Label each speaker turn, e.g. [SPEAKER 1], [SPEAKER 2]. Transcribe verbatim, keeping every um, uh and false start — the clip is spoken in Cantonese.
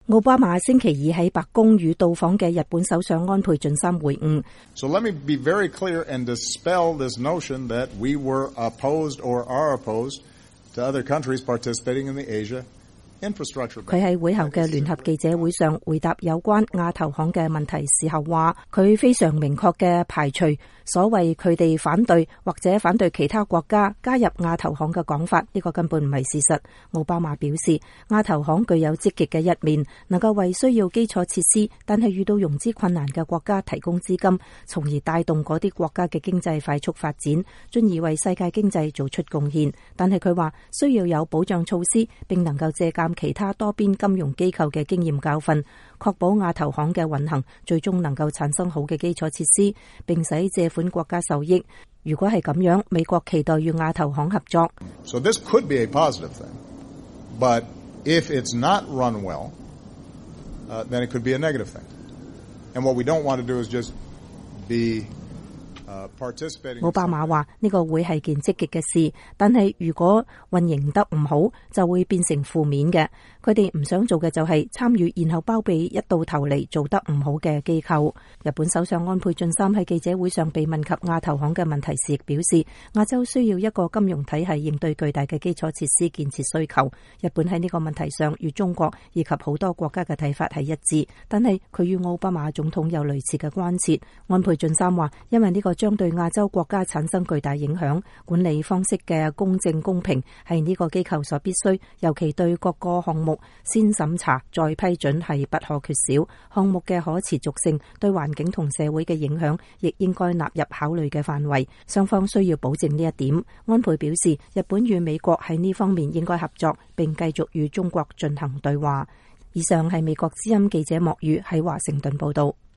[SPEAKER 1] 奧巴馬星期二喺白宮與到訪嘅日本首相安倍晉三會晤。
[SPEAKER 2] So let me be very clear and dispel this notion that we were opposed or are opposed to other countries participating in the Asia infrastructure.
[SPEAKER 1] 佢喺會後嘅聯合記者會上回答有關亞投行嘅問題時候話，佢非常明確嘅排除所謂佢哋反對或者反對其他國家加入亞投行嘅講法，呢個根本唔係事實。奧巴馬表示，亞投行具有積極嘅一面，能夠為需要基礎設施但係遇到融資困難嘅國家提供資金，從而帶動嗰啲國家嘅經濟快速發展，進而為世界經濟做出貢獻。但係佢話需要有保障措施，並能夠借鑒其他多邊金融機構嘅經驗教訓，確保亞投行嘅運行最終能夠產生好嘅基礎設施，並使借款國家受益。如果係咁樣，美國期待與亞投行合作。
[SPEAKER 2] So this could be a positive thing, but if it's not run well, uh, then it could be a negative thing. And what we don't want to do is just be奧
[SPEAKER 1] 巴馬話呢個會係件積極嘅事，但係如果運營得唔好，就會變成負面嘅。佢哋唔想做嘅就係參與，然後包庇一到頭嚟做得唔好嘅機構。日本首相安倍晉三喺記者會上被問及亞投行嘅問題時，亦表示亞洲需要一個金融體系應對巨大嘅基礎設施建設需求。日本喺呢個問題上與中國以及好多國家嘅睇法係一致，但係佢與奧巴馬總統有類似嘅關切。安倍晉三話，因為呢個將對亞洲國家產生巨大影響，管理方式嘅公正公平係呢個機構所必須，尤其對各個項目先審查再批准係不可缺少。項目嘅可持續性對環境同社會嘅影響亦應該納入考慮嘅範圍，雙方需要保證呢一點。安倍表示，日本與美國喺呢方面應該合作，並繼續與中國進行對話。以上係美國之音記者莫宇喺華盛頓報道。